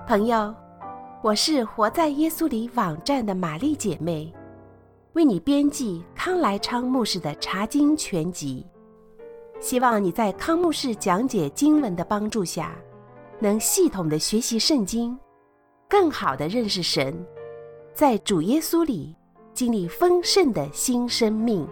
朋友，我是活在耶稣里网站的玛丽姐妹，为你编辑康来昌牧师的查经全集，希望你在康牧师讲解经文的帮助下，能系统的学习圣经，更好的认识神，在主耶稣里经历丰盛的新生命。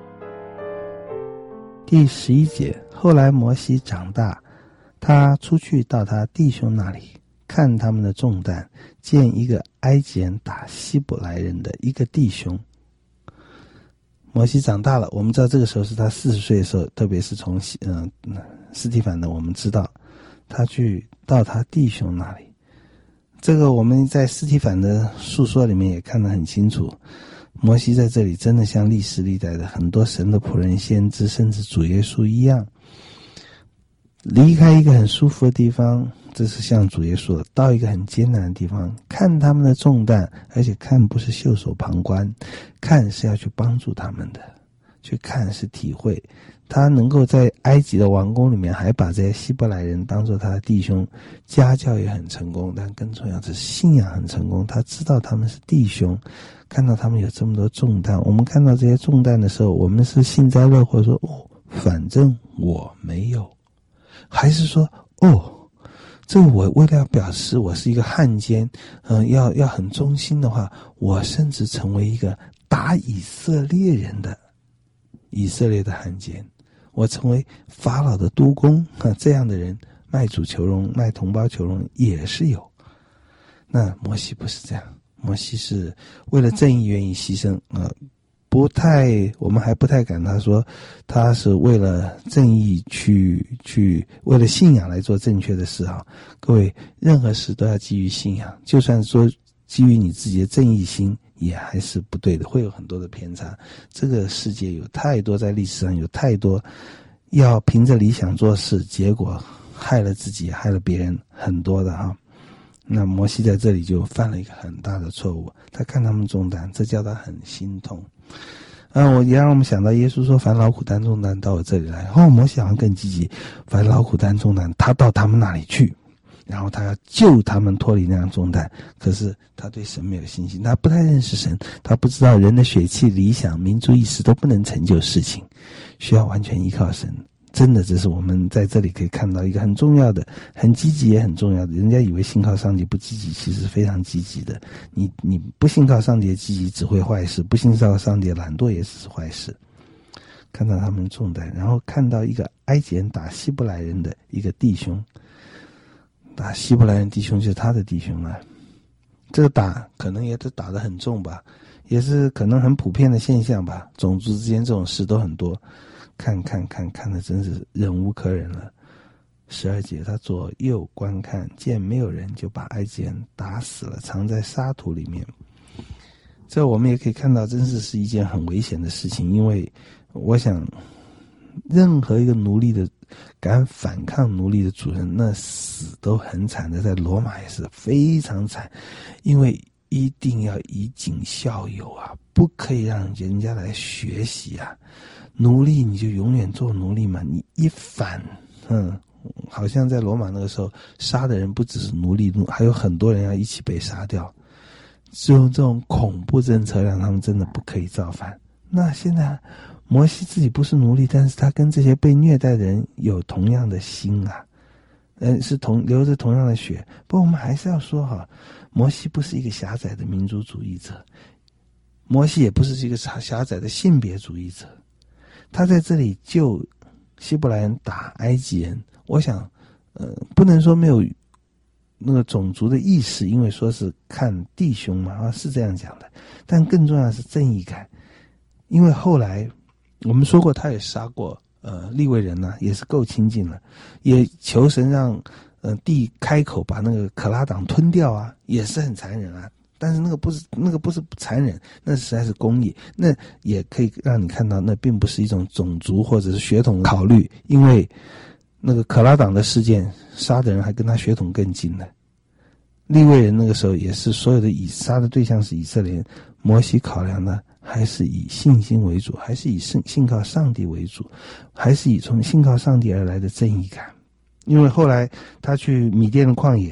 第11节，后来摩西长大，他出去到他弟兄那里，看他们的重担，见一个埃及人打希伯来人的一个弟兄。摩西长大了，我们知道这个时候是他40岁的时候，特别是从斯提凡的，我们知道他去到他弟兄那里。这个我们在斯提凡的述说里面也看得很清楚，摩西在这里真的像历史历代的很多神的仆人先知，甚至主耶稣一样，离开一个很舒服的地方，这是像主耶稣的，到一个很艰难的地方，看他们的重担，而且看不是袖手旁观，看是要去帮助他们的，去看是体会。他能够在埃及的王宫里面还把这些希伯来人当作他的弟兄，家教也很成功，但更重要的是信仰很成功。他知道他们是弟兄，看到他们有这么多重担，我们看到这些重担的时候，我们是幸灾乐祸说反正我没有，还是说这个我为了要表示我是一个汉奸，要很忠心的话，我甚至成为一个打以色列人的以色列的汉奸，我成为法老的督工，这样的人卖主求荣，卖同胞求荣也是有。那摩西不是这样，摩西是为了正义愿意牺牲，我们还不太敢他说他是为了正义去为了信仰来做正确的事啊。各位，任何事都要基于信仰，就算说基于你自己的正义心也还是不对的，会有很多的偏差。这个世界有太多，在历史上有太多要凭着理想做事，结果害了自己害了别人很多的哈。那摩西在这里就犯了一个很大的错误，他看他们重担，这叫他很心痛。也让我们想到耶稣说凡劳苦担重担到我这里来，摩西好像更积极，凡劳苦担重担他到他们那里去，然后他要救他们脱离那样重担。可是他对神没有信心，他不太认识神，他不知道人的血气理想民族意识都不能成就事情，需要完全依靠神。真的，这是我们在这里可以看到一个很重要的，很积极也很重要的。人家以为信靠上帝不积极，其实非常积极的。你不信靠上帝的积极只会坏事，不信靠上帝的懒惰也只是坏事。看到他们重担，然后看到一个埃及人打希伯来人的一个弟兄，打希伯来人弟兄就是他的弟兄了。这个打可能也是打得很重吧，也是可能很普遍的现象吧，种族之间这种事都很多。看的真是忍无可忍了。12节，他左右观看，见没有人，就把埃及人打死了，藏在沙土里面。这我们也可以看到，真是一件很危险的事情。因为我想任何一个奴隶的敢反抗奴隶的主人，那死都很惨的，在罗马也是非常惨。因为一定要以儆效尤啊，不可以让人家来学习啊。奴隶你就永远做奴隶嘛，你一反好像在罗马那个时候杀的人不只是奴隶，还有很多人要一起被杀掉。只有这种恐怖政策让他们真的不可以造反。那现在摩西自己不是奴隶，但是他跟这些被虐待的人有同样的心啊，是流着同样的血。不过我们还是要说摩西不是一个狭窄的民族主义者，摩西也不是一个狭窄的性别主义者。他在这里救希伯来人打埃及人，我想不能说没有那个种族的意识，因为说是看弟兄嘛，是这样讲的。但更重要的是正义感，因为后来我们说过他也杀过利未人啊，也是够亲近了，也求神让地开口把那个可拉党吞掉啊，也是很残忍啊。但是那个不是残忍，那实在是公义。那也可以让你看到，那并不是一种种族或者是血统考虑，因为那个可拉党的事件杀的人还跟他血统更近呢。利未人那个时候也是所有的杀的对象是以色列人，摩西考量的还是以信心为主，还是以信靠上帝为主，还是以从信靠上帝而来的正义感。因为后来他去米甸的旷野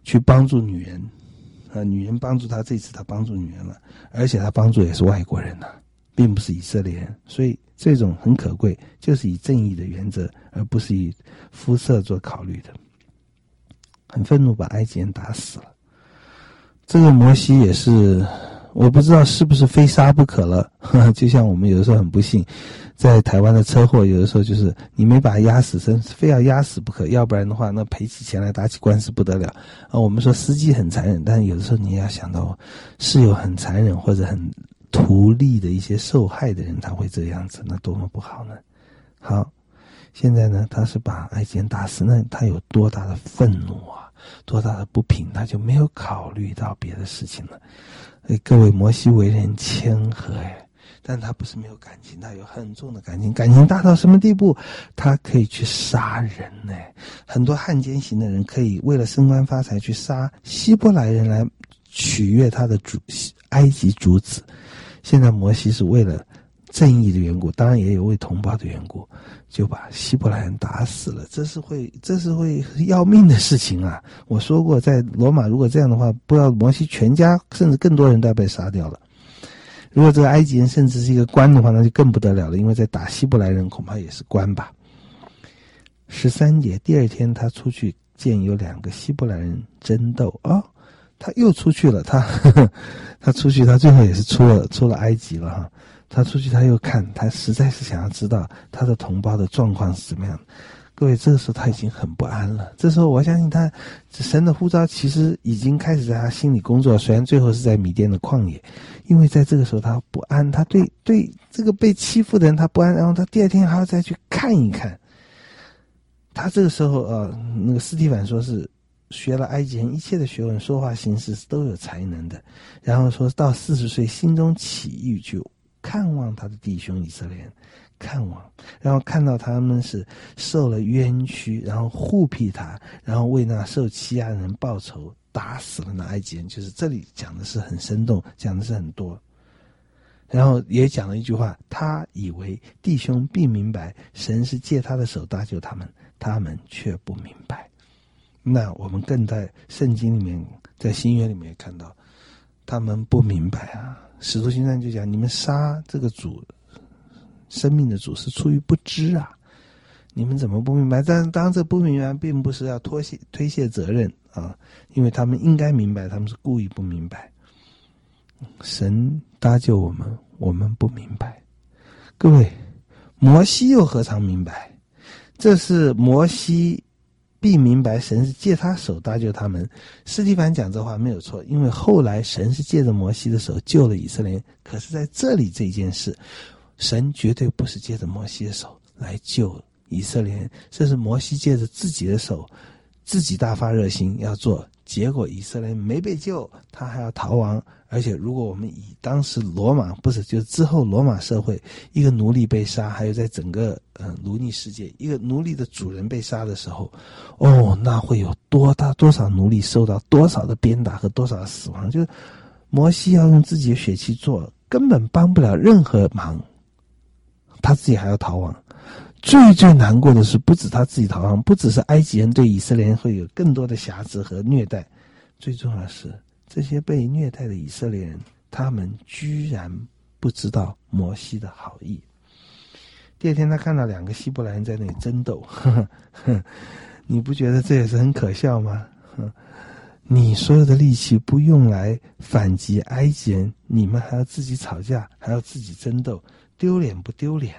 去帮助女人，女人帮助他，这次他帮助女人了，而且他帮助也是外国人并不是以色列人，所以这种很可贵，就是以正义的原则，而不是以肤色做考虑的。很愤怒，把埃及人打死了。这个摩西也是，我不知道是不是非杀不可了，就像我们有的时候很不幸，在台湾的车祸，有的时候就是你没把他压死，非要压死不可，要不然的话，那赔起钱来打起官司不得了。我们说司机很残忍，但是有的时候你也要想到，是有很残忍或者很图利的一些受害的人，他会这样子，那多么不好呢？好，现在呢，他是把埃及人打死，那他有多大的愤怒啊，多大的不平，他就没有考虑到别的事情了。各位，摩西为人谦和但他不是没有感情，他有很重的感情，感情大到什么地步？他可以去杀人很多汉奸型的人可以为了升官发财去杀希伯来人来取悦他的埃及主子。现在摩西是为了正义的缘故，当然也有为同胞的缘故，就把希伯来人打死了。这是会要命的事情啊！我说过，在罗马如果这样的话，不知道摩西全家甚至更多人都要被杀掉了。如果这个埃及人甚至是一个官的话，那就更不得了了，因为在打希伯来人恐怕也是官吧。13节，第二天他出去见有2个希伯来人争斗他又出去了，他出去，他最后也是出了埃及了哈。他出去他又看，他实在是想要知道他的同胞的状况是怎么样的。各位，这个时候他已经很不安了。这时候我相信他神的呼召其实已经开始在他心里工作，虽然最后是在米甸的旷野，因为在这个时候他不安，他对这个被欺负的人他不安，然后他第二天还要再去看一看。他这个时候那个斯提反说是学了埃及人一切的学问，说话行事都有才能的，然后说到40岁心中起欲去看望他的弟兄以色列人，看望，然后看到他们是受了冤屈，然后护庇他，然后为那受欺压的人报仇，打死了那埃及人。就是这里讲的是很生动，讲的是很多，然后也讲了一句话，他以为弟兄必明白神是借他的手搭救他们，他们却不明白。那我们更在圣经里面，在新约里面也看到他们不明白使徒行传就讲，你们杀这个主生命的主是出于不知你们怎么不明白？但是当然这不明白并不是要推卸责任因为他们应该明白，他们是故意不明白。神搭救我们，我们不明白。各位，摩西又何尝明白？这是摩西必明白神是借他手搭救他们。斯提凡讲这话没有错，因为后来神是借着摩西的手救了以色列人。可是在这里这件事，神绝对不是借着摩西的手来救以色列人，这是摩西借着自己的手，自己大发热心要做，结果以色列人没被救，他还要逃亡。而且如果我们以当时罗马，不是，就是之后罗马社会，一个奴隶被杀，还有在整个奴隶世界，一个奴隶的主人被杀的时候，那会有多少奴隶受到多少的鞭打和多少的死亡。就是摩西要用自己的血气做，根本帮不了任何忙，他自己还要逃亡。最难过的是，不止他自己逃亡，不只是埃及人对以色列人会有更多的瑕疵和虐待，最重要的是这些被虐待的以色列人，他们居然不知道摩西的好意。第二天他看到2个希伯来人在那里争斗，你不觉得这也是很可笑吗？你所有的力气不用来反击埃及人，你们还要自己吵架，还要自己争斗，丢脸不丢脸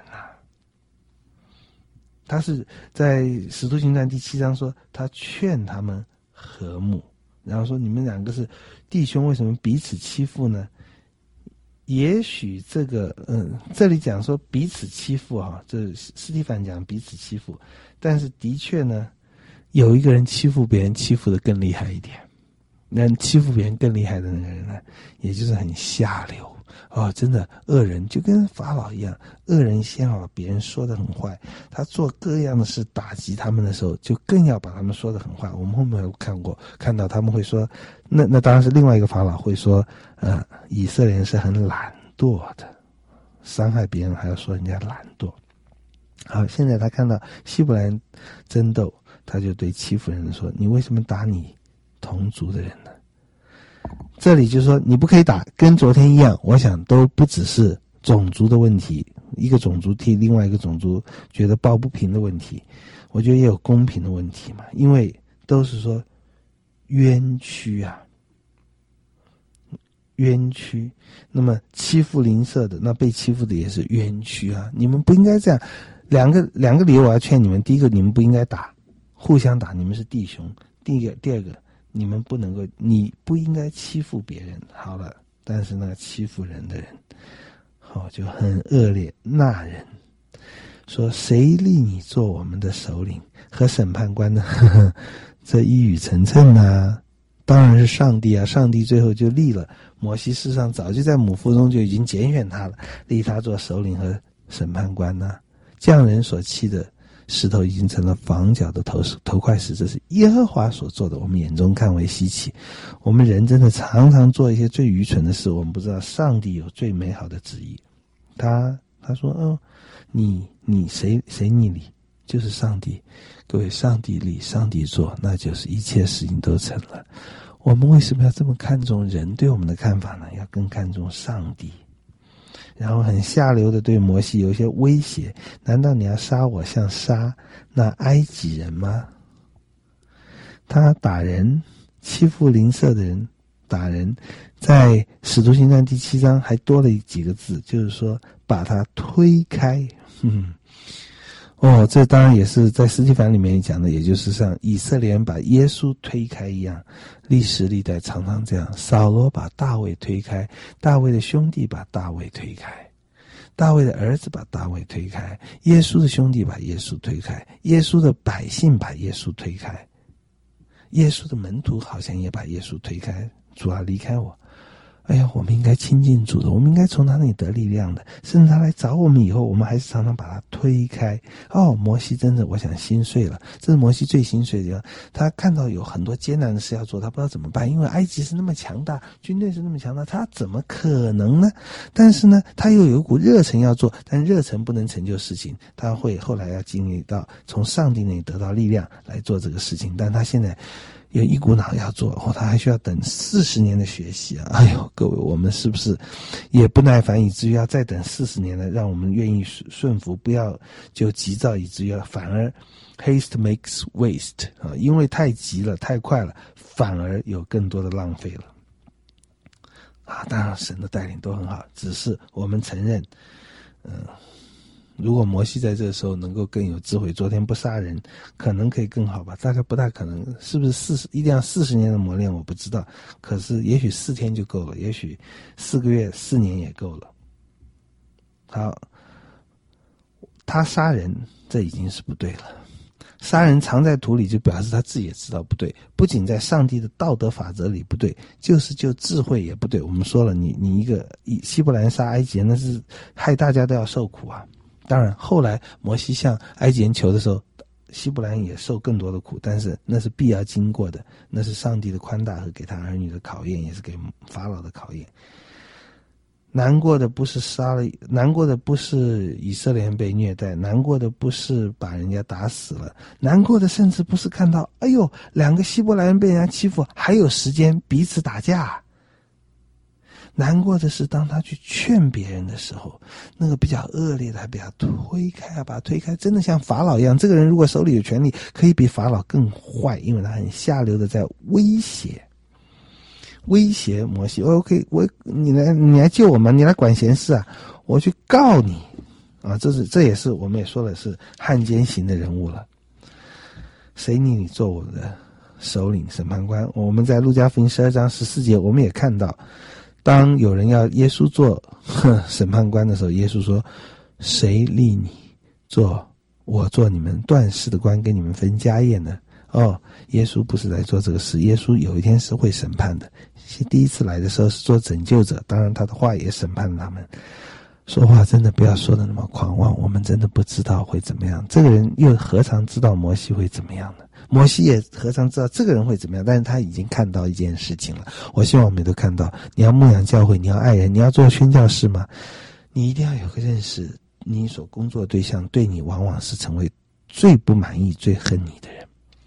他是在使徒行传第7章说，他劝他们和睦，然后说你们2个是弟兄，为什么彼此欺负呢？也许这个这里讲说彼此欺负这斯提凡讲彼此欺负，但是的确呢，有一个人欺负别人欺负得更厉害一点，那欺负别人更厉害的那个人呢，也就是很下流真的恶人，就跟法老一样，恶人先把别人说得很坏，他做各样的事打击他们的时候，就更要把他们说得很坏。我们后面有看到他们会说，那当然是另外一个法老会说以色列人是很懒惰的，伤害别人还要说人家懒惰。好，现在他看到希伯来人争斗，他就对欺负人说，你为什么打你同族的人呢？这里就是说你不可以打，跟昨天一样，我想都不只是种族的问题，一个种族替另外一个种族觉得抱不平的问题，我觉得也有公平的问题嘛，因为都是说冤屈啊，冤屈，那么欺负邻舍的，那被欺负的也是冤屈啊，你们不应该这样。两个理由我要劝你们，第一个，你们不应该打，互相打，你们是弟兄。第二个，你们不能够，你不应该欺负别人。好了，但是那个欺负人的人，就很恶劣。那人说：“谁立你做我们的首领和审判官呢？”这一语成谶啊，当然是上帝啊！上帝最后就立了摩西，事实上早就在母腹中就已经拣选他了，立他做首领和审判官啊。匠人所砌的石头已经成了房角的头块石，这是耶和华所做的，我们眼中看为稀奇。我们人真的常常做一些最愚蠢的事，我们不知道上帝有最美好的旨意。他说：“你谁你理？就是上帝。各位，上帝理，上帝做，那就是一切事情都成了。我们为什么要这么看重人对我们的看法呢？要更看重上帝。”然后很下流的对摩西有一些威胁，难道你要杀我像杀那埃及人吗？他打人，欺负邻舍的人，打人，在使徒行传第7章还多了几个字，就是说把他推开。这当然也是在司提反里面讲的，也就是像以色列人把耶稣推开一样，历史历代常常这样。扫罗把大卫推开，大卫的兄弟把大卫推开，大卫的儿子把大卫推开，耶稣的兄弟把耶稣推开，耶稣的百姓把耶稣推开，耶稣的门徒好像也把耶稣推开。主啊，离开我！哎呀，我们应该亲近主的，我们应该从他那里得力量的，甚至他来找我们以后，我们还是常常把他推开。摩西真的，我想心碎了，这是摩西最心碎的地方。他看到有很多艰难的事要做，他不知道怎么办，因为埃及是那么强大，军队是那么强大，他怎么可能呢？但是呢，他又有一股热忱要做，但热忱不能成就事情，他会后来要经历到从上帝那里得到力量来做这个事情，但他现在有一股脑要做，他还需要等40年的学习啊！哎呦，各位，我们是不是也不耐烦，以至于要再等40年呢？让我们愿意顺服，不要就急躁，以至于反而 haste makes waste 啊！因为太急了，太快了，反而有更多的浪费了啊！当然，神的带领都很好，只是我们承认，如果摩西在这个时候能够更有智慧，昨天不杀人，可能可以更好吧？大概不大可能，是不是一定要40年的磨练？我不知道。可是也许4天就够了，也许4个月、4年也够了。好，他杀人，这已经是不对了。杀人藏在土里，就表示他自己也知道不对，不仅在上帝的道德法则里不对，就智慧也不对。我们说了，你一个希伯来人杀埃及人，那是害大家都要受苦啊。当然后来摩西向埃及人求的时候，希伯来人也受更多的苦，但是那是必要经过的，那是上帝的宽大和给他儿女的考验，也是给法老的考验。难过的不是难过的不是以色列人被虐待，难过的不是把人家打死了，难过的甚至不是看到2个希伯来人被人家欺负，还有时间彼此打架。难过的是当他去劝别人的时候，那个比较恶劣的还被他推开，把他推开，真的像法老一样。这个人如果手里有权力，可以比法老更坏，因为他很下流的在威胁摩西。OK， 你来救我们，你来管闲事啊，我去告你啊！这也是我们也说了，是汉奸型的人物了。谁你做我的首领审判官？我们在路加福音12章14节，我们也看到，当有人要耶稣做审判官的时候，耶稣说：“谁立你我做你们断事的官，给你们分家业呢？”耶稣不是来做这个事，耶稣有一天是会审判的。第一次来的时候是做拯救者，当然他的话也审判了他们。说话真的不要说的那么狂妄，我们真的不知道会怎么样。这个人又何尝知道摩西会怎么样呢？摩西也何尝知道这个人会怎么样？但是他已经看到一件事情了。我希望我们都看到，你要牧养教会，你要爱人，你要做宣教士吗？你一定要有个认识，你所工作的对象对你往往是成为最不满意、最恨你的人。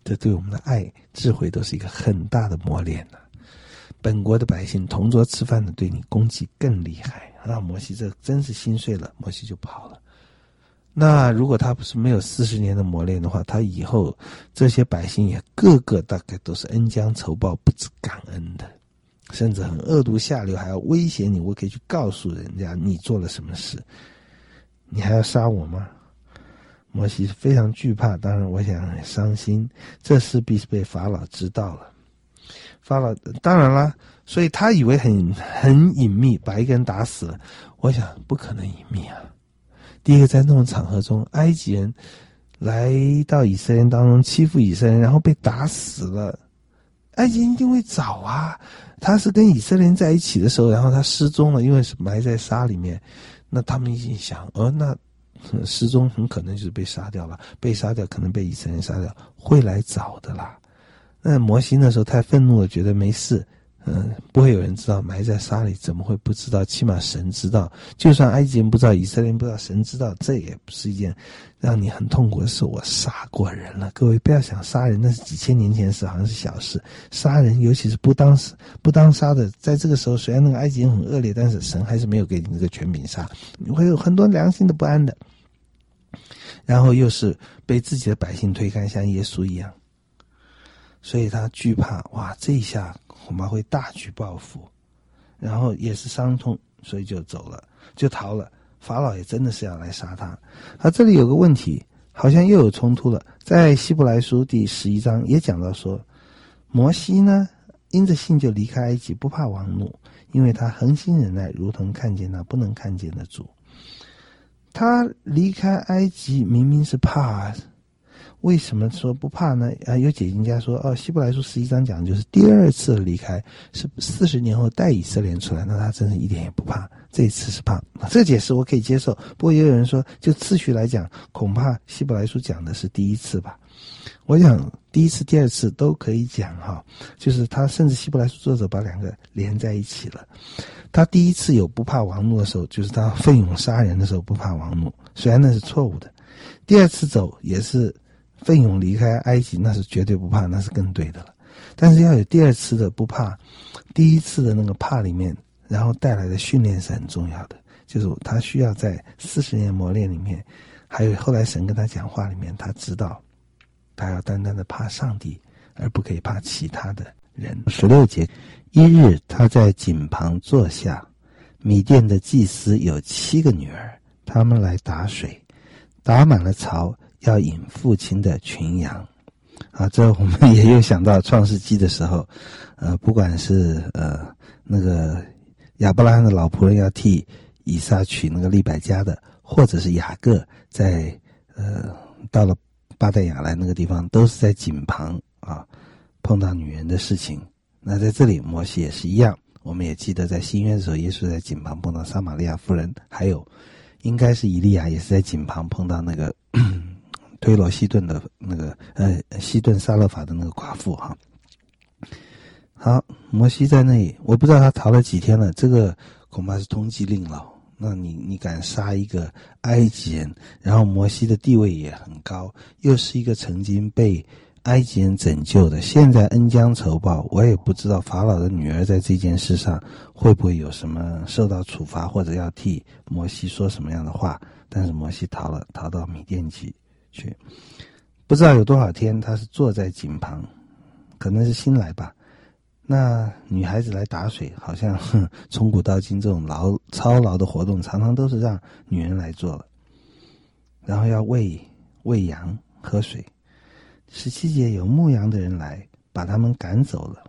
这对我们的爱、智慧都是一个很大的磨练啊。本国的百姓同桌吃饭的对你攻击更厉害啊！摩西这真是心碎了，摩西就跑了。那如果他不是没有40年的磨练的话，他以后这些百姓也个个大概都是恩将仇报，不知感恩的，甚至很恶毒下流，还要威胁你，我可以去告诉人家你做了什么事，你还要杀我吗？摩西非常惧怕，当然我想很伤心，这事必是被法老知道了。法老当然啦，所以他以为很隐秘，把一个人打死了。我想不可能隐秘啊。第一个，在那种场合中，埃及人来到以色列人当中欺负以色列人，然后被打死了，埃及人一定会找啊。他是跟以色列人在一起的时候，然后他失踪了，因为是埋在沙里面。那他们一定想，那失踪很可能就是被杀掉了，被杀掉可能被以色列人杀掉，会来找的啦。那摩西那时候太愤怒了，觉得没事，不会有人知道，埋在沙里怎么会不知道？起码神知道，就算埃及人不知道，以色列人不知道，神知道，这也不是一件让你很痛苦的事。我杀过人了，各位不要想杀人，那是几千年前的事，好像是小事。杀人，尤其是不当杀的，在这个时候，虽然那个埃及人很恶劣，但是神还是没有给你这个权柄杀，你会有很多良心的不安的。然后又是被自己的百姓推开，像耶稣一样。所以他惧怕，哇，这一下恐怕会大举报复，然后也是伤痛，所以就走了，就逃了。法老也真的是要来杀他。这里有个问题，好像又有冲突了。在希伯来书第11章也讲到说，摩西呢，因着信就离开埃及，不怕王怒，因为他恒心忍耐，如同看见那不能看见的主。他离开埃及明明是怕，为什么说不怕呢？有解经家说，希伯来书11章讲的就是第二次的离开，是40年后带以色列人出来，那他真是一点也不怕，这一次是怕。这个解释我可以接受，不过也有人说，就次序来讲，恐怕希伯来书讲的是第一次吧。我想第一次、第二次都可以讲哈，就是他甚至希伯来书作者把两个连在一起了。他第一次有不怕王怒的时候，就是他奋勇杀人的时候不怕王怒，虽然那是错误的。第二次走也是奋勇离开埃及，那是绝对不怕，那是更对的了。但是要有第二次的不怕，第一次的那个怕里面，然后带来的训练是很重要的，就是他需要在40年磨练里面，还有后来神跟他讲话里面，他知道他要单单的怕上帝，而不可以怕其他的人。16节，一日他在井旁坐下，米甸的祭司有7个女儿，他们来打水，打满了槽，要引父亲的群羊。这我们也有想到创世纪的时候，不管是那个亚伯拉罕的老仆人要替以撒娶那个利百加的，或者是雅各在到了巴代亚来那个地方，都是在井旁碰到女人的事情。那在这里摩西也是一样，我们也记得在新约的时候，耶稣在井旁碰到撒玛利亚妇人，还有应该是以利亚也是在井旁碰到那个推罗西顿的那个西顿撒勒法的那个寡妇哈。好，摩西在那里，我不知道他逃了几天了，这个恐怕是通缉令了。那你敢杀一个埃及人，然后摩西的地位也很高，又是一个曾经被埃及人拯救的，现在恩将仇报，我也不知道法老的女儿在这件事上会不会有什么受到处罚，或者要替摩西说什么样的话。但是摩西逃到米甸去，不知道有多少天他是坐在井旁，可能是新来吧。那女孩子来打水，好像从古到今这种操劳的活动常常都是让女人来做了，然后要喂羊喝水。17节，有牧羊的人来把他们赶走了。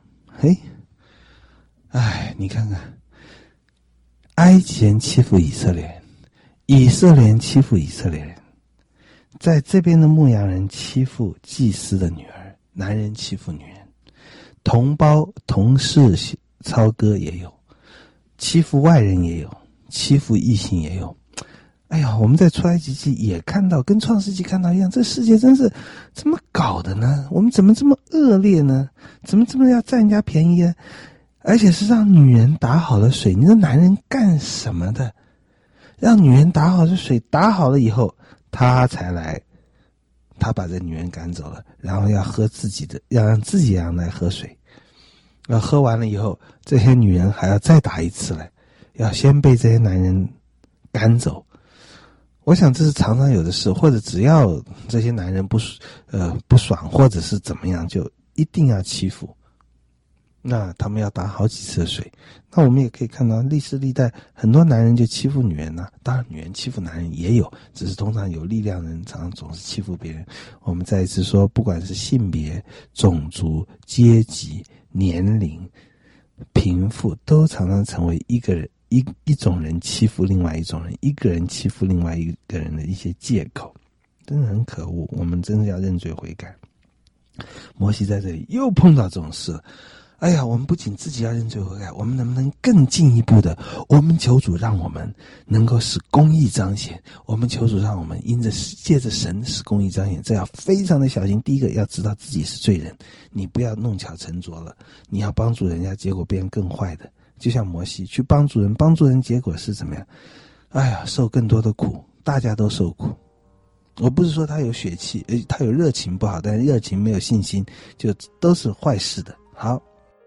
你看看，埃及人欺负以色列人，以色列人欺负以色列人，在这边的牧羊人欺负祭司的女儿，男人欺负女人，同胞同事操戈也有，欺负外人也有，欺负异性也有。我们在出埃及记也看到，跟创世纪看到一样，这世界真是怎么搞的呢？我们怎么这么恶劣呢？怎么这么要占人家便宜呢？而且是让女人打好了水，你这男人干什么的？让女人打好了水，打好了以后他才来他把这女人赶走了，然后要让自己来喝水。然后喝完了以后，这些女人还要再打一次来，要先被这些男人赶走。我想这是常常有的事，或者只要这些男人不爽，或者是怎么样，就一定要欺负。那他们要打好几次的水。那我们也可以看到历史历代很多男人就欺负女人当然女人欺负男人也有，只是通常有力量的人常常总是欺负别人。我们再一次说，不管是性别、种族、阶级、年龄、贫富，都常常成为一个人一种人欺负另外一种人，一个人欺负另外一个人的一些借口，真的很可恶。我们真的要认罪悔改。摩西在这里又碰到这种事了。哎呀，我们不仅自己要认罪悔改，我们能不能更进一步的，我们求主让我们能够使公义彰显，我们求主让我们借着神使公义彰显。这要非常的小心。第一个要知道自己是罪人，你不要弄巧成拙了，你要帮助人家，结果变更坏的。就像摩西去帮助人，结果是怎么样？哎呀，受更多的苦，大家都受苦。我不是说他有血气，他有热情不好，但是热情没有信心，就都是坏事的。好，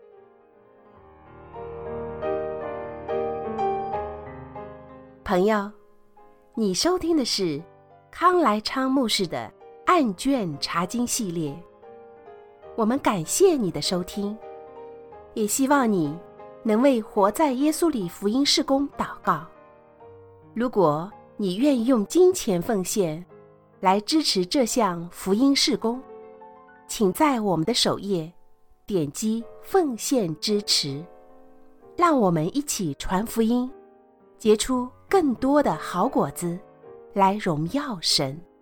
朋友，你收听的是康来昌牧师的案卷查经系列。我们感谢你的收听，也希望你能为活在耶稣里福音事工祷告。如果你愿意用金钱奉献来支持这项福音事工，请在我们的首页点击奉献支持，让我们一起传福音，结出更多的好果子，来荣耀神。